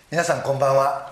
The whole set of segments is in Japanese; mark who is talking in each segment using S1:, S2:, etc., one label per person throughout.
S1: 皆さんこんばんは。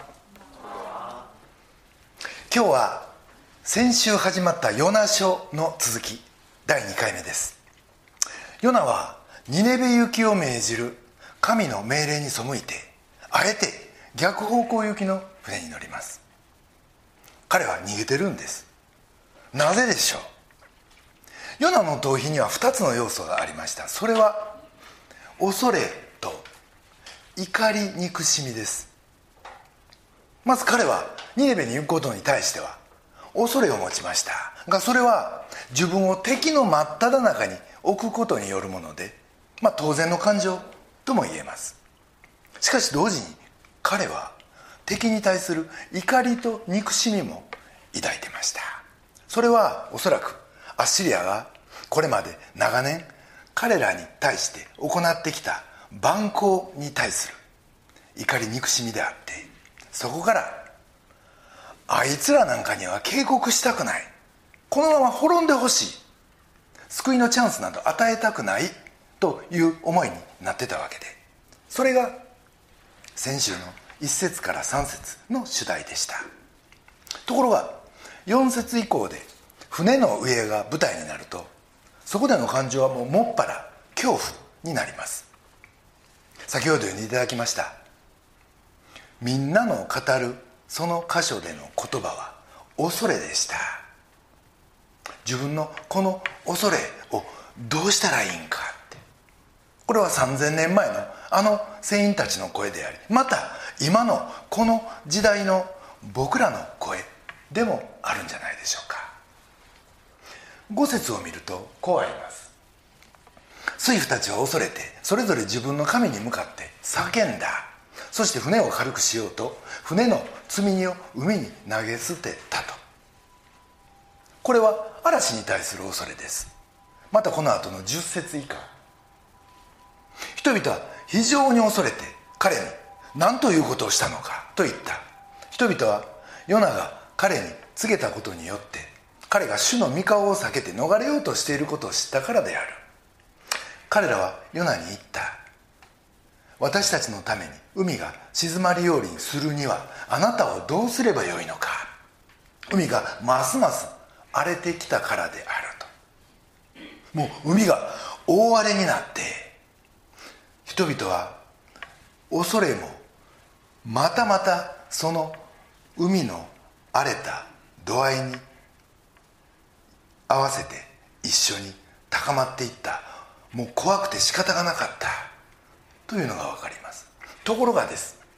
S1: 今日は先週始まったヨナ書の続き第2回目です。ヨナはニネベ行きを命じる神の命令に背いてあえて逆方向行きの船に乗ります。彼は逃げてるんです。なぜでしょう。ヨナの逃避には2つの要素がありました。それは恐れと怒り憎しみです。まず彼はニネベに行くことに対しては恐れを持ちましたが、それは自分を敵の真っ只中に置くことによるもので、当然の感情とも言えます。しかし同時に彼は敵に対する怒りと憎しみも抱いていました。それはおそらくアッシリアがこれまで長年彼らに対して行ってきた蛮行に対する怒り憎しみであって、そこからあいつらなんかには警告したくない、このまま滅んでほしい、救いのチャンスなど与えたくないという思いになってたわけで、それが先週の1節から3節の主題でした。ところが4節以降で船の上が舞台になると、そこでの感情はもっぱら恐怖になります。先ほど読んでいただきましたみんなの語るその箇所での言葉は恐れでした。自分のこの恐れをどうしたらいいんかって、これは3000年前のあの船員たちの声であり、また今のこの時代の僕らの声でもあるんじゃないでしょうか。5節を見るとこうあります。水夫たちは恐れてそれぞれ自分の神に向かって叫んだ。そして船を軽くしようと船の積み荷を海に投げ捨てたと。これは嵐に対する恐れです。またこの後の10節以下、人々は非常に恐れて彼に何ということをしたのかと言った。人々はヨナが彼に告げたことによって彼が主の御顔を避けて逃れようとしていることを知ったからである。彼らはヨナに言った。私たちのために海が静まるようにするにはあなたをどうすればよいのか。海がますます荒れてきたからであると。もう海が大荒れになって人々は恐れもまたまたその海の荒れた度合いに合わせて一緒に高まっていった。もう怖くて仕方がなかったというのが分かります。ところがです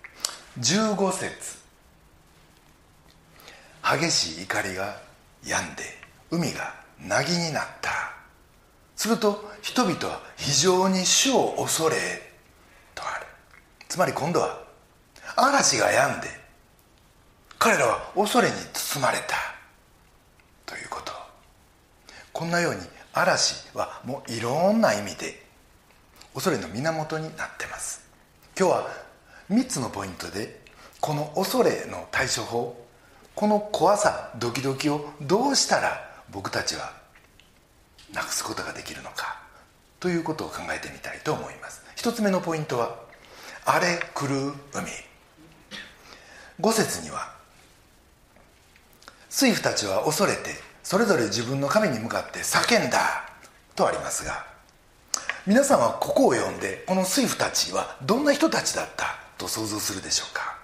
S1: 、15節、激しい怒りが止んで海が凪になった。すると人々は非常に主を恐れとある。つまり今度は嵐が止んで彼らは恐れに包まれたということ。こんなように嵐はもういろんな意味で恐れの源になっています。今日は3つのポイントでこの恐れの対処法、この怖さドキドキをどうしたら僕たちはなくすことができるのかということを考えてみたいと思います。1つ目のポイントは荒れ狂う海。5節には水夫たちは恐れてそれぞれ自分の神に向かって叫んだとありますが、皆さんはここを読んでこの水夫たちはどんな人たちだったと想像するでしょうか。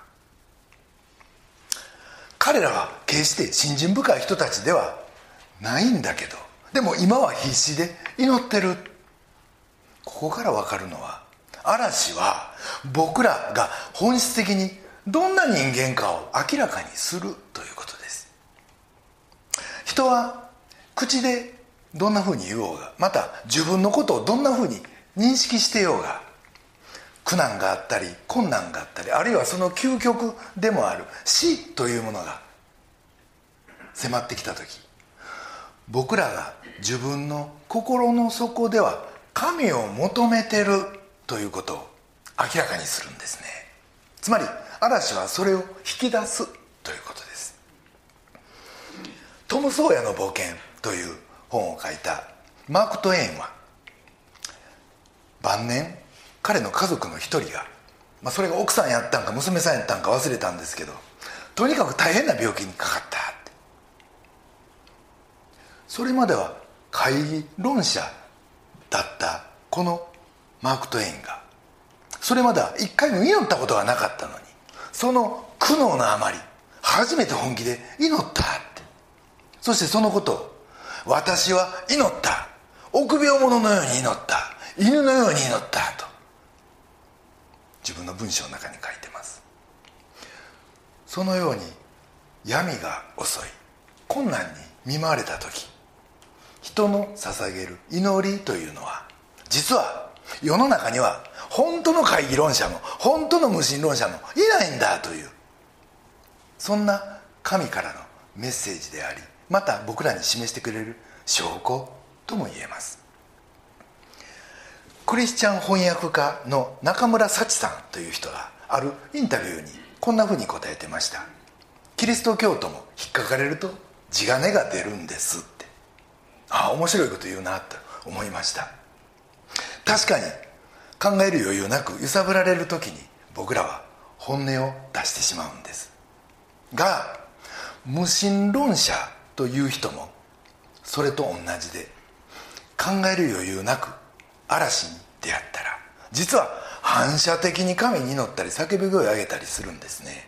S1: 彼らは決して信心深い人たちではないんだけど、でも今は必死で祈ってる。ここから分かるのは嵐は僕らが本質的にどんな人間かを明らかにするということです。人は口でどんなふうに言おうが、また自分のことをどんなふうに認識してようが、苦難があったり困難があったり、あるいはその究極でもある死というものが迫ってきた時、僕らが自分の心の底では神を求めてるということを明らかにするんですね。つまり嵐はそれを引き出すということです。トム・ソーヤの冒険という本を書いたマーク・トウェインは晩年彼の家族の一人がそれが奥さんやったんか娘さんやったんか忘れたんですけど、とにかく大変な病気にかかったって。それまでは懐疑論者だったこのマーク・トウェインが、それまでは一回も祈ったことがなかったのに、その苦悩のあまり初めて本気で祈ったって。そしてそのことを、私は祈った、臆病者のように祈った、犬のように祈ったと自分の文章の中に書いてます。そのように闇が襲い困難に見舞われた時、人の捧げる祈りというのは、実は世の中には本当の懐疑論者も本当の無神論者もいないんだという、そんな神からのメッセージであり、また僕らに示してくれる証拠とも言えます。クリスチャン翻訳家の中村幸さんという人があるインタビューにこんなふうに答えてました。キリスト教徒も引っかかれると地金が出るんですって。面白いこと言うなと思いました。確かに考える余裕なく揺さぶられる時に僕らは本音を出してしまうんですが、無神論者という人もそれと同じで、考える余裕なく嵐に出会ったら、実は反射的に神に祈ったり叫び声を上げたりするんですね。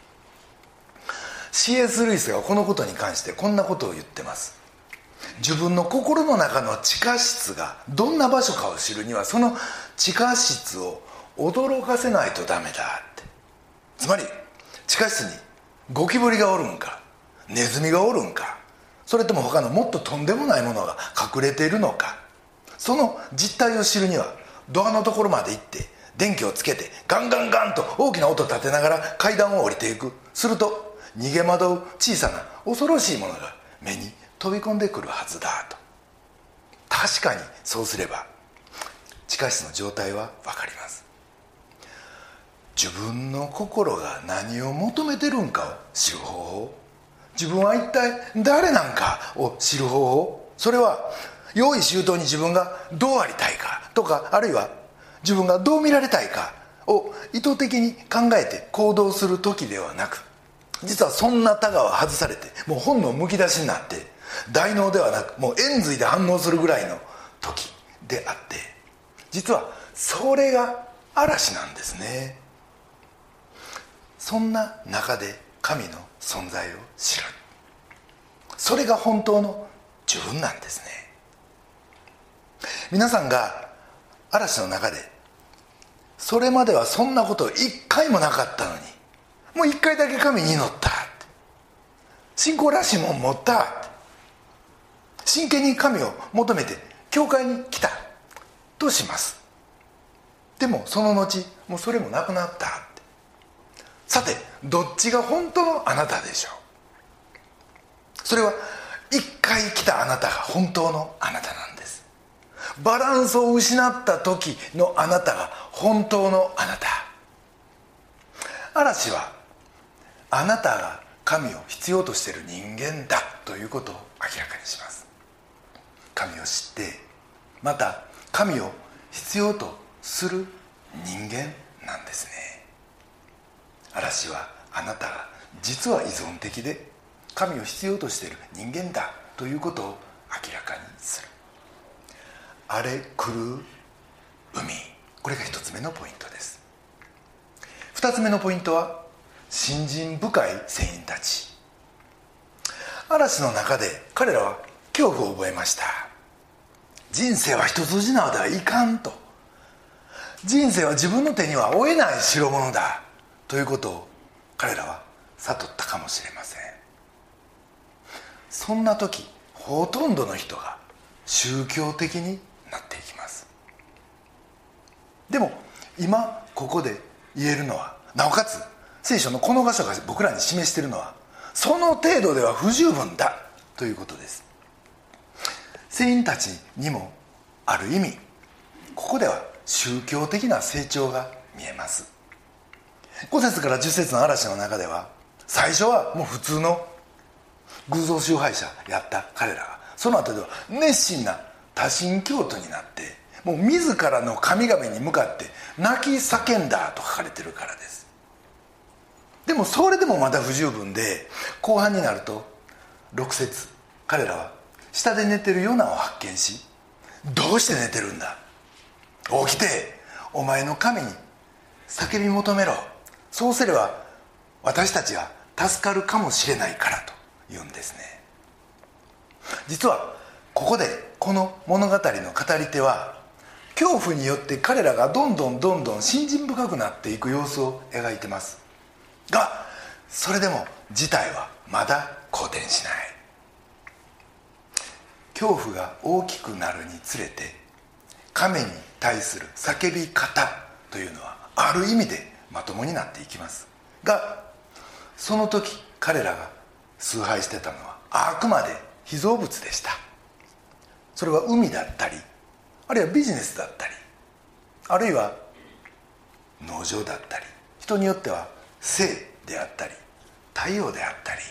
S1: C.S. ルイスがこのことに関してこんなことを言ってます。自分の心の中の地下室がどんな場所かを知るには、その地下室を驚かせないとダメだって。つまり地下室にゴキブリがおるんか、ネズミがおるんか、それとも他のもっととんでもないものが隠れているのか、その実態を知るにはドアのところまで行って電気をつけてガンガンガンと大きな音を立てながら階段を降りていく。すると逃げ惑う小さな恐ろしいものが目に飛び込んでくるはずだと。確かにそうすれば地下室の状態は分かります。自分の心が何を求めてるんかを知る方法、自分は一体誰なんかを知る方法、それは用意周到に自分がどうありたいかとか、あるいは自分がどう見られたいかを意図的に考えて行動する時ではなく、実はそんなタガは外されて、もう本能むき出しになって、大脳ではなくもう延髄で反応するぐらいの時であって、実はそれが嵐なんですね。そんな中で神の存在を知る、それが本当の自分なんですね。皆さんが嵐の中で、それまではそんなこと一回もなかったのに、もう一回だけ神に祈った、信仰らしいもん持った、真剣に神を求めて教会に来たとします。でもその後もうそれもなくなった。さてどっちが本当のあなたでしょう。それは一回来たあなたが本当のあなたなんです。バランスを失った時のあなたが本当のあなた。嵐はあなたが神を必要としている人間だということを明らかにします。神を知って、また神を必要とする人間なんですね。嵐はあなたが実は依存的で神を必要としている人間だということを明らかにする。荒れ狂う海、これが一つ目のポイントです。二つ目のポイントは信心深い船員たち。嵐の中で彼らは恐怖を覚えました。人生は一筋縄ではいかんと、人生は自分の手には負えない代物だということを彼らは悟ったかもしれません。そんな時ほとんどの人が宗教的になっていきます。でも今ここで言えるのは、なおかつ聖書のこの箇所が僕らに示しているのは、その程度では不十分だということです。聖員たちにもある意味ここでは宗教的な成長が見えます。5節から10節の嵐の中では、最初はもう普通の偶像崇拝者やった彼らが、その後では熱心な多神教徒になって、 もう自らの神々に向かって泣き叫んだと書かれてるからです。でもそれでもまだ不十分で、後半になると6節、彼らは下で寝てるヨナを発見し、どうして寝てるんだ、起きてお前の神に叫び求めろ、そうすれば私たちが助かるかもしれないからと言うんですね。実はここでこの物語の語り手は、恐怖によって彼らがどんどん信心深くなっていく様子を描いてますが、それでも事態はまだ好転しない。恐怖が大きくなるにつれて、神に対する叫び方というのはある意味でまともになっていきますが、その時彼らが崇拝してたのはあくまで被造物でした。それは海だったり、あるいはビジネスだったり、あるいは農場だったり、人によっては性であったり太陽であったり、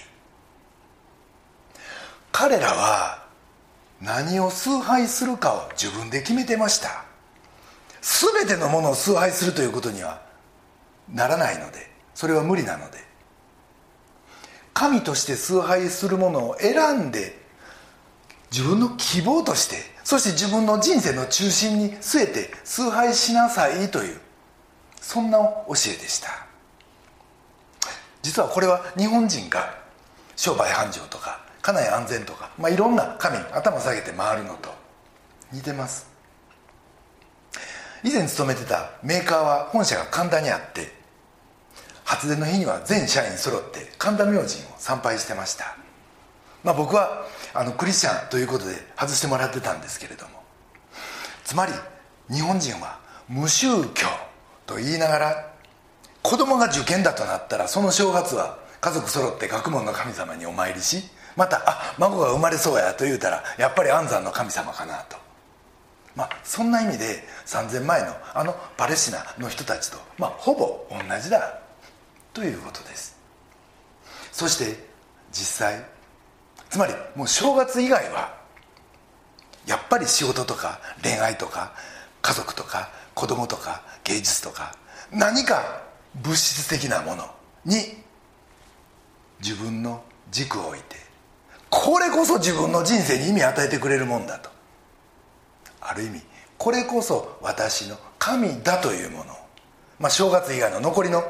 S1: 彼らは何を崇拝するかを自分で決めてました。全てのものを崇拝するということにはならないので、それは無理なので、神として崇拝するものを選んで自分の希望として、そして自分の人生の中心に据えて崇拝しなさいという、そんな教えでした。実はこれは日本人が商売繁盛とか家内安全とか、いろんな神に頭下げて回るのと似てます。以前勤めてたメーカーは本社が神田にあって、初出の日には全社員揃って神田明神を参拝してました。僕はクリスチャンということで外してもらってたんですけれども、つまり日本人は無宗教と言いながら、子供が受験だとなったらその正月は家族揃って学問の神様にお参りし、また孫が生まれそうやと言うたらやっぱり安産の神様かなと、そんな意味で3000前のパレスチナの人たちとほぼ同じだということです。そして実際、つまりもう正月以外はやっぱり仕事とか恋愛とか家族とか子供とか芸術とか、何か物質的なものに自分の軸を置いて、これこそ自分の人生に意味を与えてくれるもんだと、ある意味これこそ私の神だというものを、正月以外の残りの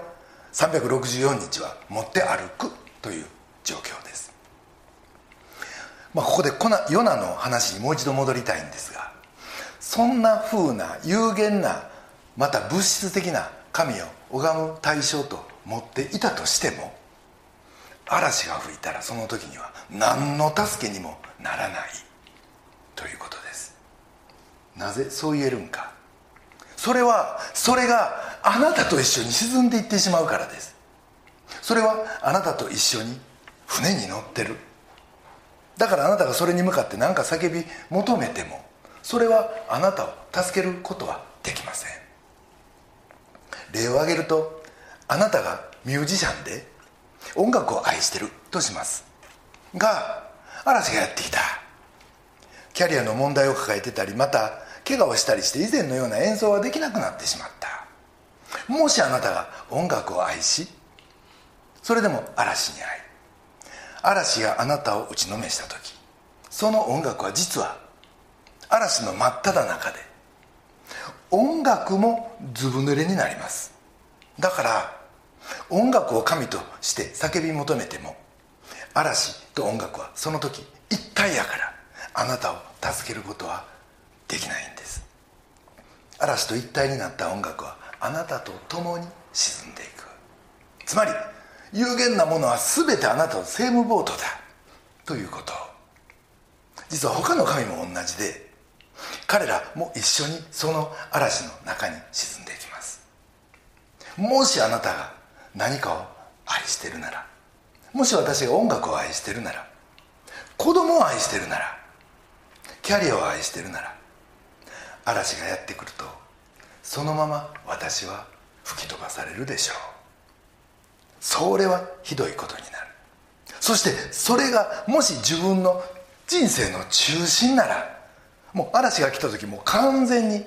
S1: 364日は持って歩くという状況です。ここでヨナの話にもう一度戻りたいんですが、そんな風な有限な、また物質的な神を拝む対象と持っていたとしても、嵐が吹いたらその時には何の助けにもならないということです。なぜそう言えるんか。それがあなたと一緒に沈んでいってしまうからです。それはあなたと一緒に船に乗ってる。だからあなたがそれに向かって何か叫び求めても、それはあなたを助けることはできません。例を挙げると、あなたがミュージシャンで音楽を愛してるとしますが、嵐がやってきた。キャリアの問題を抱えてたり、また怪我をしたりして以前のような演奏はできなくなってしまった。もしあなたが音楽を愛し、それでも嵐に遭い、嵐があなたを打ちのめした時、その音楽は実は嵐の真っ只中で、音楽もずぶ濡れになります。だから音楽を神として叫び求めても、嵐と音楽はその時一体やから、あなたを助けることはできないんです。嵐と一体になった音楽はあなたと共に沈んでいく。つまり有限なものは全てあなたのセームボートだということ。実は他の神も同じで、彼らも一緒にその嵐の中に沈んでいきます。もしあなたが何かを愛しているなら、もし私が音楽を愛しているなら、子供を愛しているなら、キャリアを愛しているなら、嵐がやってくるとそのまま私は吹き飛ばされるでしょう。それはひどいことになる。そしてそれがもし自分の人生の中心なら、もう嵐が来た時もう完全に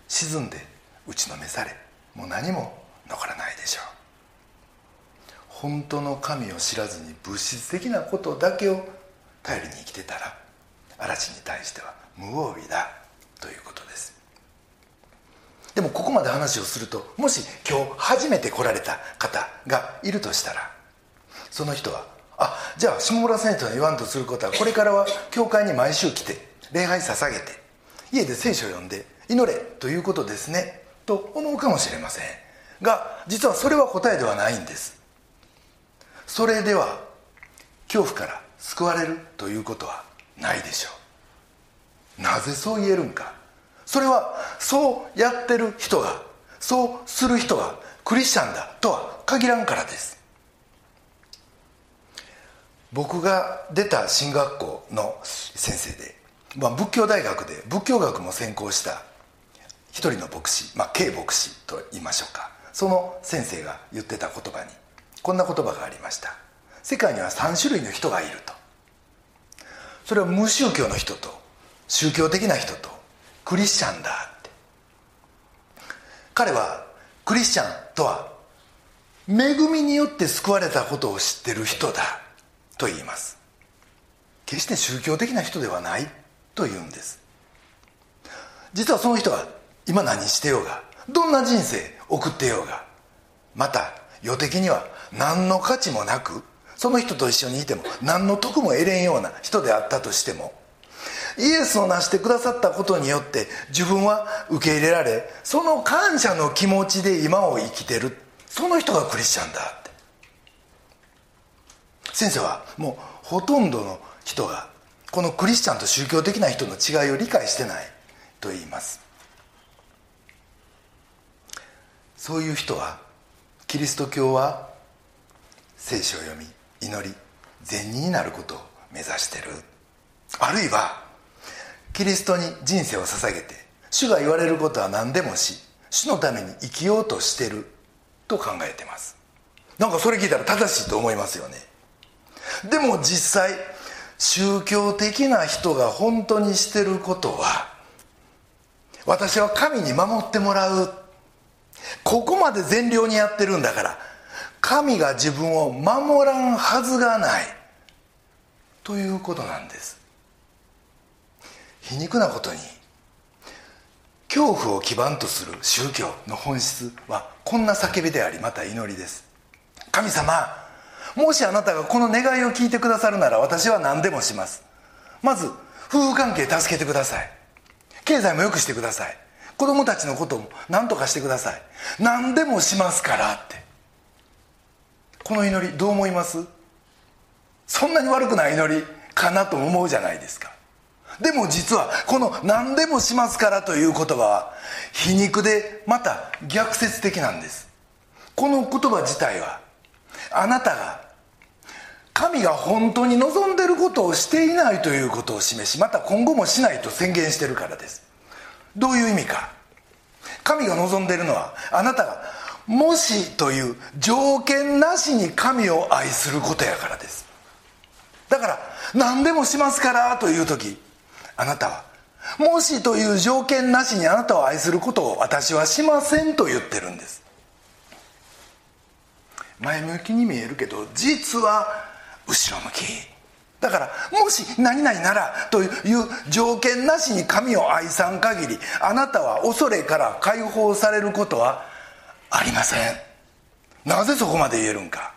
S1: 沈んで打ちのめされ、もう何も残らないでしょう。本当の神を知らずに物質的なことだけを頼りに生きてたら、嵐に対しては無防備だということです。でもここまで話をすると、もし今日初めて来られた方がいるとしたら、その人はじゃあ下村先生の言わんとすることは、これからは教会に毎週来て礼拝捧げて家で聖書を読んで祈れということですねと思うかもしれませんが、実はそれは答えではないんです。それでは恐怖から救われるということはないでしょう。なぜそう言えるんか。それはそうやってる人が、そうする人がクリスチャンだとは限らんからです。僕が出た進学校の先生で、仏教大学で仏教学も専攻した一人の牧師、K 牧師と言いましょうか、その先生が言ってた言葉にこんな言葉がありました。世界には3種類の人がいると。それは無宗教の人と宗教的な人とクリスチャンだって。彼はクリスチャンとは恵みによって救われたことを知ってる人だと言います。決して宗教的な人ではないと言うんです。実はその人が今何してようが、どんな人生送ってようが、また世的には何の価値もなく、その人と一緒にいても何の得も得れんような人であったとしても、イエスをなしてくださったことによって自分は受け入れられ、その感謝の気持ちで今を生きてる、その人がクリスチャンだって。先生はもうほとんどの人がこのクリスチャンと宗教的な人の違いを理解してないと言います。そういう人はキリスト教は聖書を読み祈り善人になることを目指してる、あるいはキリストに人生を捧げて主が言われることは何でもし主のために生きようとしてると考えてます。なんかそれ聞いたら正しいと思いますよね。でも実際宗教的な人が本当にしてることは、私は神に守ってもらう、ここまで善良にやってるんだから神が自分を守らんはずがないということなんです。皮肉なことに恐怖を基盤とする宗教の本質はこんな叫びであり、また祈りです。神様、もしあなたがこの願いを聞いてくださるなら私は何でもします。まず夫婦関係助けてください、経済も良くしてください、子供たちのことも何とかしてください、何でもしますからって。この祈りどう思います？そんなに悪くない祈りかなと思うじゃないですか。でも実はこの何でもしますからという言葉は皮肉でまた逆説的なんです。この言葉自体はあなたが神が本当に望んでいることをしていないということを示し、また今後もしないと宣言しているからです。どういう意味か。神が望んでいるのはあなたがもしという条件なしに神を愛することやからです。だから何でもしますからという時、あなたはもしという条件なしにあなたを愛することを私はしませんと言ってるんです。前向きに見えるけど実は後ろ向きだから、もし何々ならという条件なしに神を愛さん限りあなたは恐れから解放されることはありません。なぜそこまで言えるんか。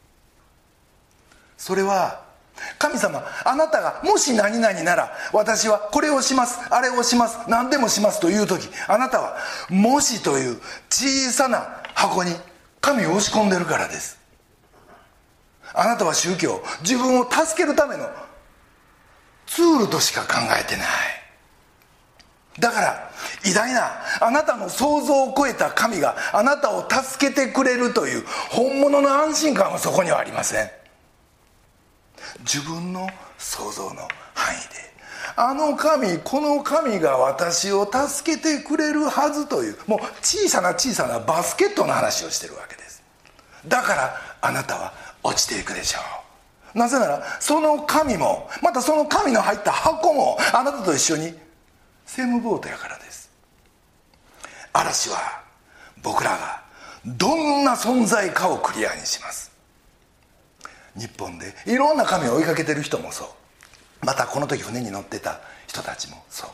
S1: それは神様、あなたがもし何々なら私はこれをします、あれをします、何でもしますという時、あなたはもしという小さな箱に神を押し込んでるからです。あなたは宗教を自分を助けるためのツールとしか考えてない。だから偉大なあなたの想像を超えた神があなたを助けてくれるという本物の安心感はそこにはありません。自分の想像の範囲であの神、この神が私を助けてくれるはずという、もう小さな小さなバスケットの話をしてるわけです。だからあなたは落ちていくでしょう。なぜならその神もまたその神の入った箱もあなたと一緒にセムボートやからです。 嵐は僕らがどんな存在かをクリアにします。日本でいろんな神を追いかけてる人もそう、またこの時船に乗ってた人たちもそう、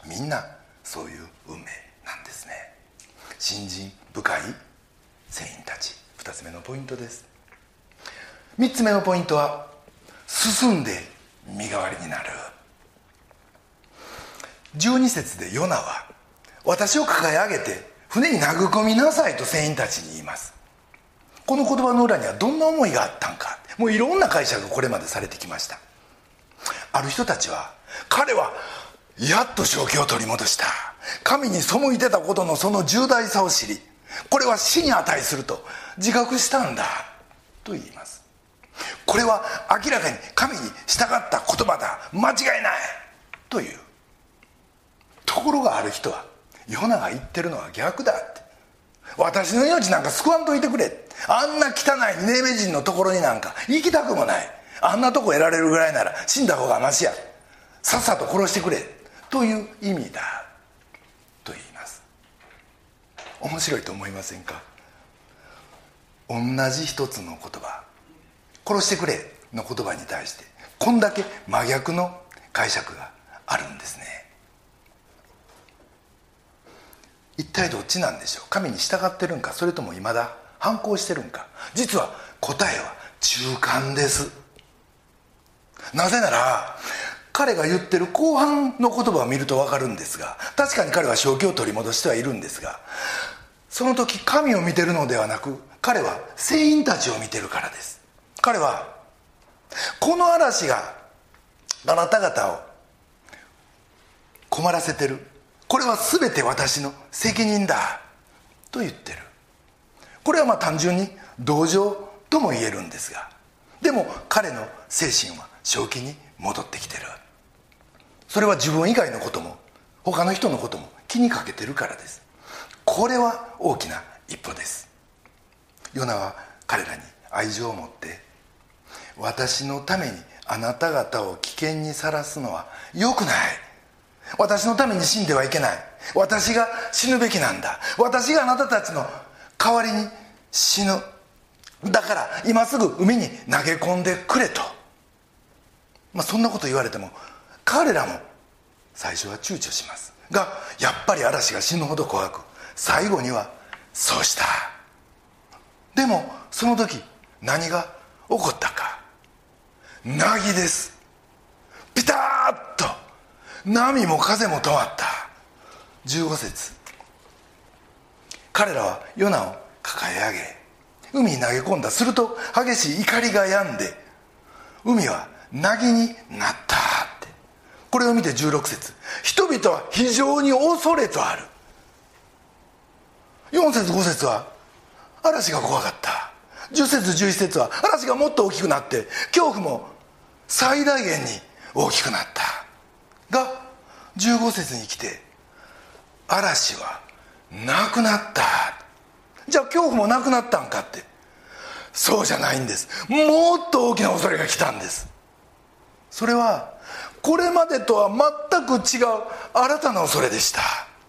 S1: みんなそういう運命なんですね。信心深い船員たち。2つ目のポイントです。3つ目のポイントは進んで身代わりになる。12節でヨナは私を抱え上げて船に投げ込みなさいと船員たちに言います。この言葉の裏にはどんな思いがあったんか、もういろんな解釈がこれまでされてきました。ある人たちは、彼はやっと正気を取り戻した、神に背いてたことのその重大さを知り、これは死に値すると自覚したんだと言います。これは明らかに神に従った言葉だ、間違いないという。ところがある人は、ヨナが言ってるのは逆だって、私の命なんか救わんといてくれ、あんな汚いニネベ人のところになんか行きたくもない、あんなとこ得られるぐらいなら死んだ方がマシや、さっさと殺してくれという意味だと言います。面白いと思いませんか。同じ一つの言葉、殺してくれの言葉に対してこんだけ真逆の解釈があるんですね。一体どっちなんでしょう。神に従ってるんか、それとも未だ反抗してるんか。実は答えは中間です。なぜなら彼が言ってる後半の言葉を見ると分かるんですが、確かに彼は正気を取り戻してはいるんですが、その時神を見てるのではなく、彼は船員たちを見てるからです。彼はこの嵐があなた方を困らせてる、これは全て私の責任だと言ってる。これは単純に同情とも言えるんですが、でも彼の精神は正気に戻ってきてる。それは自分以外のことも他の人のことも気にかけてるからです。これは大きな一歩です。ヨナは彼らに愛情を持って、私のためにあなた方を危険にさらすのは良くない、私のために死んではいけない、私が死ぬべきなんだ、私があなたたちの代わりに死ぬ、だから今すぐ海に投げ込んでくれと、そんなこと言われても彼らも最初は躊躇しますが、やっぱり嵐が死ぬほど怖く、最後にはそうした。でもその時何が起こったか。凪です。ピタッと波も風も止まった。15節、彼らはヨナを抱え上げ海に投げ込んだ。すると激しい怒りが止んで海は凪になったって。これを見て16節、人々は非常に恐れとある。4節5節は嵐が怖かった。10節11節は嵐がもっと大きくなって恐怖も最大限に大きくなったが、15節に来て嵐はなくなった。じゃあ恐怖もなくなったんかって、そうじゃないんです。もっと大きな恐れが来たんです。それはこれまでとは全く違う新たな恐れでした。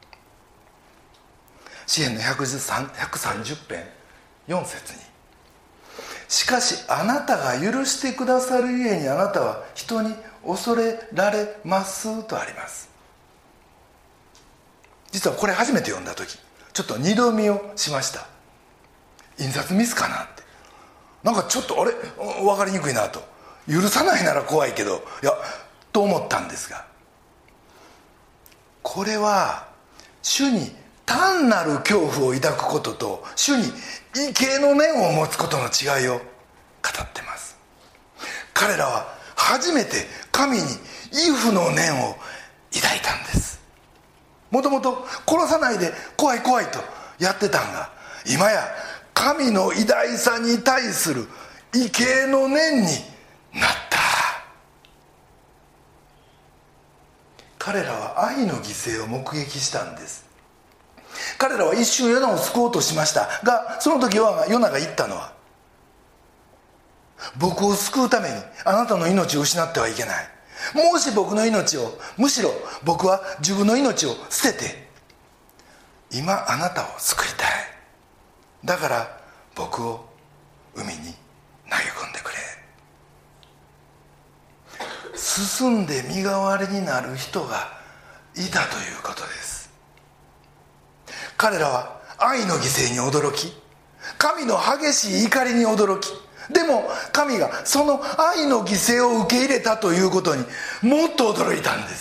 S1: 詩編の130編4節に、しかしあなたが許してくださるゆえにあなたは人に恐れられますとあります。実はこれ初めて読んだ時ちょっと二度見をしました。印刷ミスかなって、なんかちょっとあれ分かりにくいなと、許さないなら怖いけどいやと思ったんですが、これは主に単なる恐怖を抱くことと主に畏敬の念を持つことの違いを語ってます。彼らは初めて神に畏怖の念を抱いたんです。もともと殺さないで怖い怖いとやってたんが、今や神の偉大さに対する畏敬の念になった。彼らは愛の犠牲を目撃したんです。彼らは一瞬ヨナを救おうとしましたが、その時ヨナが言ったのは、僕を救うためにあなたの命を失ってはいけない。もし僕の命を、むしろ僕は自分の命を捨てて今あなたを救いたい。だから僕を海に投げ込んでくれ。進んで身代わりになる人がいたということです。彼らは愛の犠牲に驚き、神の激しい怒りに驚き、でも神がその愛の犠牲を受け入れたということにもっと驚いたんです。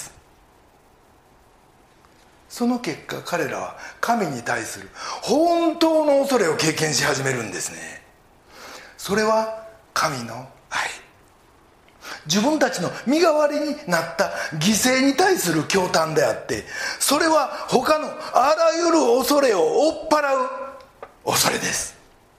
S1: その結果、彼らは神に対する本当の恐れを経験し始めるんですね。それは神の愛、自分たちの身代わりになった犠牲に対する驚嘆であって、それは他のあらゆる恐れを追っ払う恐れです。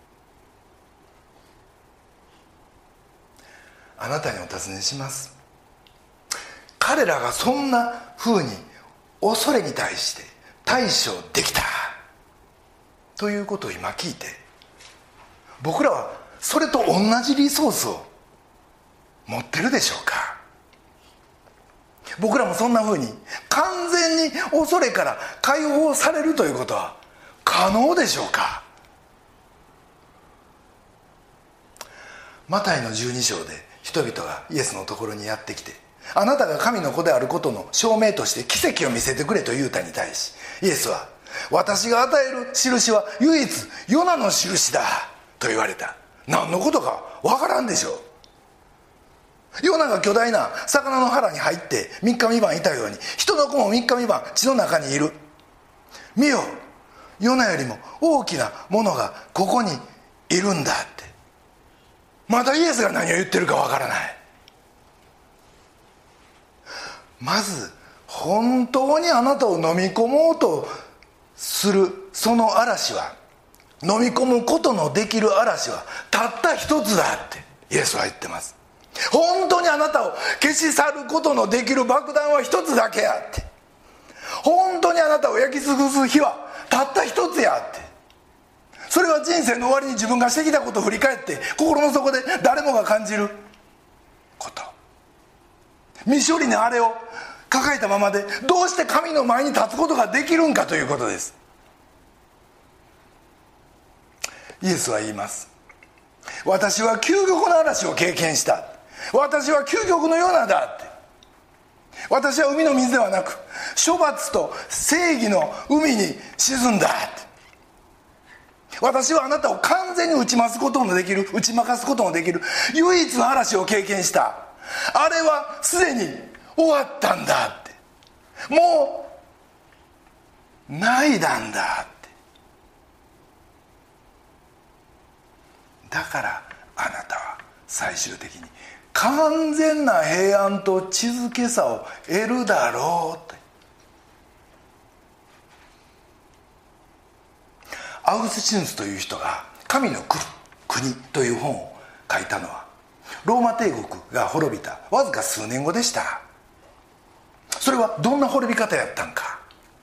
S1: あなたにお尋ねします。彼らがそんな風に恐れに対して対処できたということを今聞いて、僕らはそれと同じリソースを持ってるでしょうか。僕らもそんな風に完全に恐れから解放されるということは可能でしょうか。マタイの12章で人々がイエスのところにやってきて、あなたが神の子であることの証明として奇跡を見せてくれと言うたに対し、イエスは、私が与える印は唯一ヨナの印だと言われた。何のことかわからんでしょう。ヨナが巨大な魚の腹に入って3日3晩いたように、人の子も3日3晩地の中にいる。見よ、ヨナよりも大きなものがここにいるんだって。またイエスが何を言ってるかわからない。まず本当にあなたを飲み込もうとするその嵐は、飲み込むことのできる嵐はたった一つだってイエスは言ってます。本当にあなたを消し去ることのできる爆弾は一つだけやって、本当にあなたを焼き尽くす火はたった一つやって。それは人生の終わりに自分がしてきたことを振り返って心の底で誰もが感じること、未処理のあれを抱えたままでどうして神の前に立つことができるんかということです。イエスは言います。私は究極の嵐を経験した。私は究極のヨナだって。私は海の水ではなく処罰と正義の海に沈んだって。私はあなたを完全に打ち負すことのできる、打ち負かすことのできる唯一の嵐を経験した。あれはすでに終わったんだって。もうないなんだって。だからあなたは最終的に完全な平安と静けさを得るだろうって。アウグスチヌスという人が神の来る国という本を書いたのはローマ帝国が滅びたわずか数年後でした。それはどんな滅び方やったんか。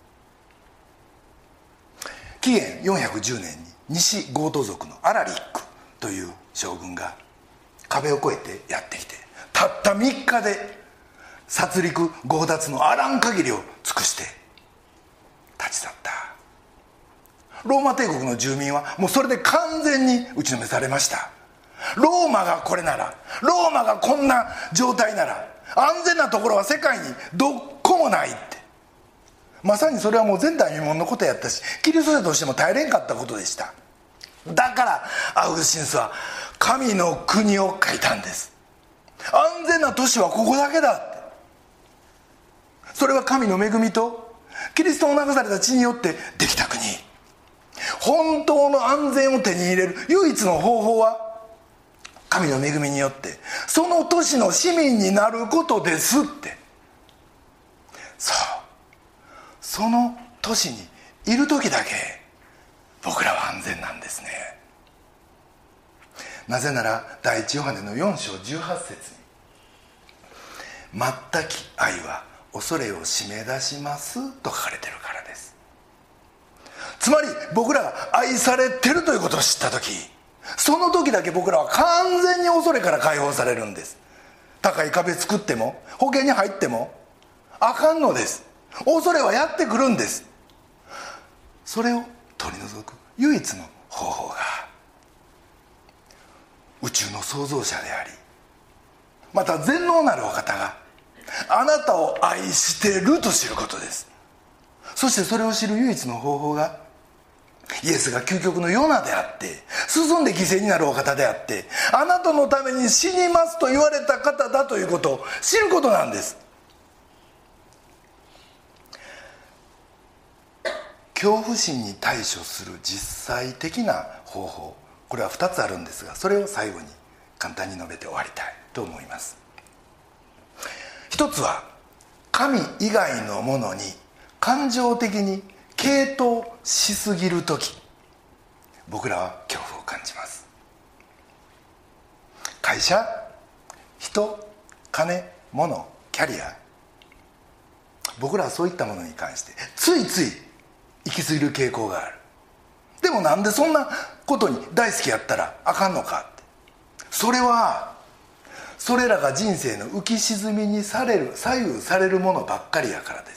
S1: 紀元410年に西ゴート族のアラリックという将軍が壁を越えてやってきて、たった3日で殺戮強奪のあらん限りを尽くして立ち去った。ローマ帝国の住民はもうそれで完全に打ちのめされました。ローマがこれなら、ローマがこんな状態なら安全なところは世界にどこもないって。まさにそれはもう前代未聞のことやったし、キリスト者としても耐えれんかったことでした。だからアウグスチヌスは神の国を書いたんです。安全な都市はここだけだって。それは神の恵みとキリストを流された血によってできた国。本当の安全を手に入れる唯一の方法は神の恵みによってその都市の市民になることですって。そう、その都市にいる時だけ僕らは安全なんですね。なぜなら第一ヨハネの4章18節に全き愛は恐れを締め出しますと書かれているからです。つまり僕らが愛されてるということを知った時、その時だけ僕らは完全に恐れから解放されるんです。高い壁作っても保険に入ってもあかんのです。恐れはやってくるんです。 それを取り除く唯一の方法が宇宙の創造者であり、また全能なるお方があなたを愛していると知ることです。そしてそれを知る唯一の方法がイエスが究極のヨナであって、進んで犠牲になるお方であって、あなたのために死にますと言われた方だということを知ることなんです。恐怖心に対処する実際的な方法、これは2つあるんですが、それを最後に簡単に述べて終わりたいと思います。一つは、神以外のものに感情的に傾倒しすぎるとき、僕らは恐怖を感じます。会社、人、金、物、キャリア、僕らはそういったものに関してついつい行き過ぎる傾向がある。でもなんでそんなことに大好きやったらあかんのかって、それはそれらが人生の浮き沈みに左右されるものばっかりやからです。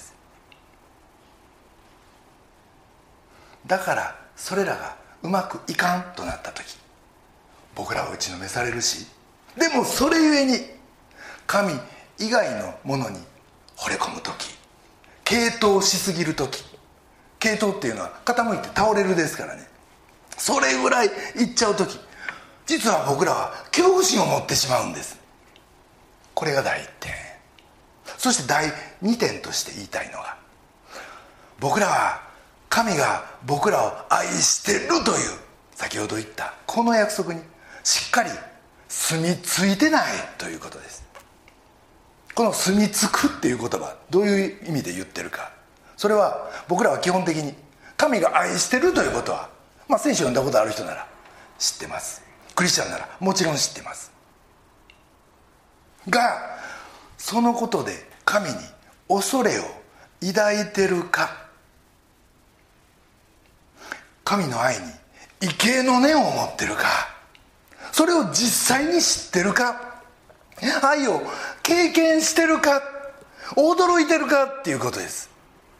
S1: だからそれらがうまくいかんとなった時、僕らは打ちのめされるし、でもそれゆえに神以外のものに惚れ込む時、傾倒しすぎる時、傾倒っていうのは傾いて倒れるですからね、それぐらいいっちゃう時、実は僕らは恐怖心を持ってしまうんです。これが第一点。そして第二点として言いたいのが、僕らは神が僕らを愛してるという先ほど言ったこの約束にしっかり住み着いてないということです。この住み着くっていう言葉、どういう意味で言ってるか、それは僕らは基本的に神が愛してるということは、聖書を読んだことある人なら知ってます。クリスチャンならもちろん知ってますが、そのことで神に恐れを抱いてるか、神の愛に畏敬の念を持ってるか、それを実際に知ってるか、愛を経験してるか、驚いてるかっていうことです。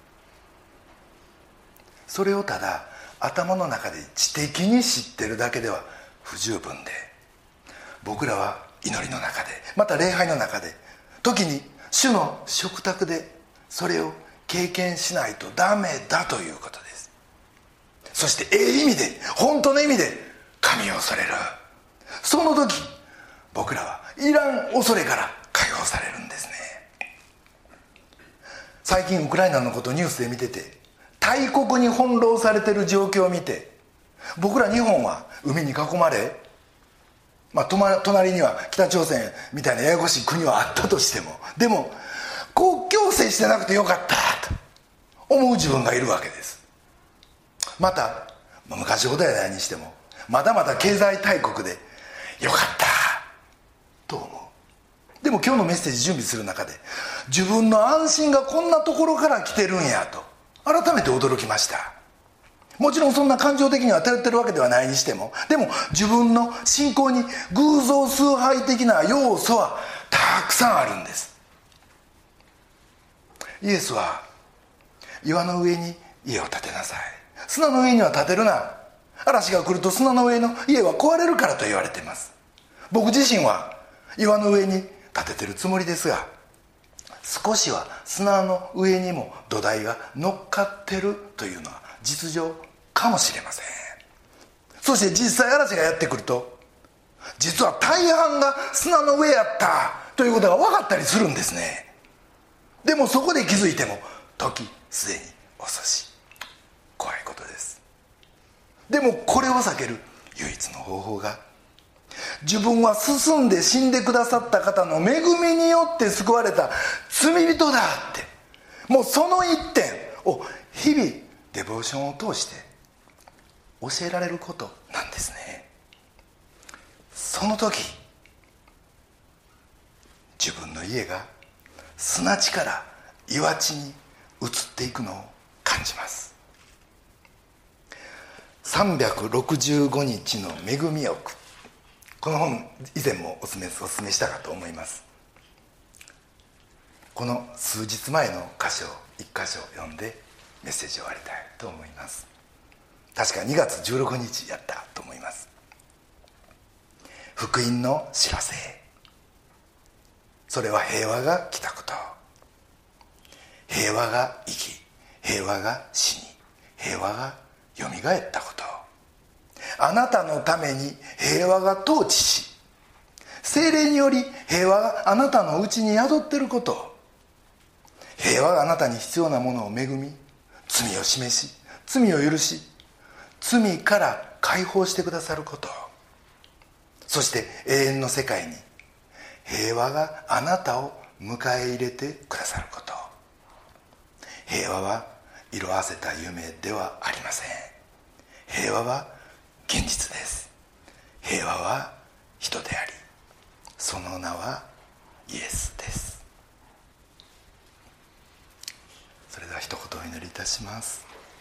S1: それをただ頭の中で知的に知ってるだけでは不十分で、僕らは祈りの中で、また礼拝の中で、時に主の食卓でそれを経験しないとダメだということです。そして意味で、本当の意味で神を恐れる。その時僕らはいらん恐れから解放されるんですね。最近ウクライナのことをニュースで見てて、大国に翻弄されてる状況を見て、僕ら日本は海に囲まれ、隣には北朝鮮みたいなややこしい国はあったとしても、でも国境を接してなくてよかったと思う自分がいるわけです。また昔ほどやないにしてもまだまだ経済大国でよかったと思う。でも今日のメッセージ準備する中で、自分の安心がこんなところから来てるんやと改めて驚きました。もちろんそんな感情的には頼ってるわけではないにしても、でも自分の信仰に偶像崇拝的な要素はたくさんあるんです。イエスは岩の上に家を建てなさい、砂の上には建てるな、嵐が来ると砂の上の家は壊れるからと言われています。僕自身は岩の上に建ててるつもりですが、少しは砂の上にも土台が乗っかってるというのは実情かもしれません。そして実際嵐がやってくると、実は大半が砂の上やったということが分かったりするんですね。でもそこで気づいても時すでに遅し、怖いことです。でもこれを避ける唯一の方法が、自分は進んで死んでくださった方の恵みによって救われた罪人だって、もうその一点を日々デボーションを通して教えられることなんですね。その時自分の家が砂地から岩地に移っていくのを感じます。365日の恵み欲、この本以前もお勧めしたかと思います。この数日前の箇所を一箇所読んでメッセージを終わりたいと思います。 確か2月16日やったと思います。福音の知らせ、それは平和が来たこと、平和が生き、平和が死に、平和がよみがえったこと、あなたのために平和が統治し、聖霊により平和があなたのうちに宿っていること、平和があなたに必要なものを恵み、罪を示し、罪を許し、罪から解放してくださること、そして永遠の世界に平和があなたを迎え入れてくださること。平和は色あせた夢ではありません。平和は現実です。平和は人であり、その名はイエスです。それでは一言お祈りいたします。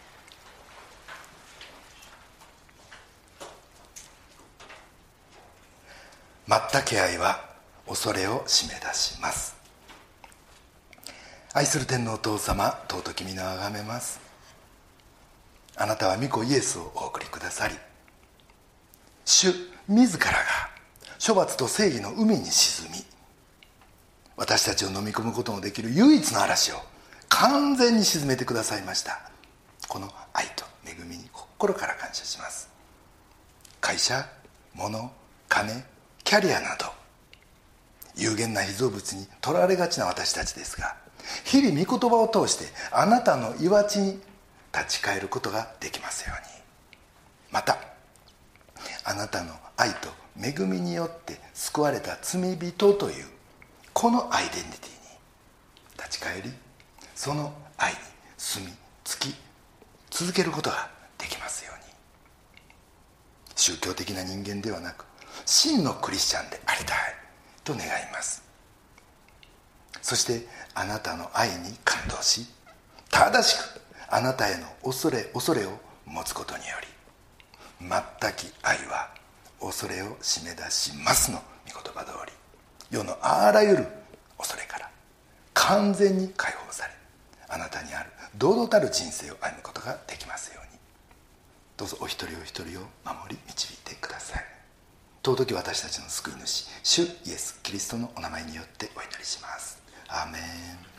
S1: 全く愛は恐れを締め出します。愛する天のお父様、尊き皆をあがめます。あなたは御子イエスをお送りくださり、主自らが処罰と正義の海に沈み、私たちを飲み込むことのできる唯一の嵐を完全に沈めてくださいました。この愛と恵みに心から感謝します。会社、物、金、キャリアなど有限な被造物にとらわれがちな私たちですが、日々御言葉を通してあなたの岩地に立ち返ることができますように、またあなたの愛と恵みによって救われた罪人というこのアイデンティティに立ち返り、その愛に住み着き続けることができますように、宗教的な人間ではなく真のクリスチャンでありたいと願います。そしてあなたの愛に感動し、正しくあなたへの恐れを持つことにより、全き愛は恐れを締め出しますの御言葉通り、世のあらゆる恐れから完全に解放され、あなたにある堂々たる人生を歩むことができますように、どうぞお一人お一人を守り導いてください。尊き私たちの救い主、主イエス・キリストのお名前によってお祈りします。アーメン。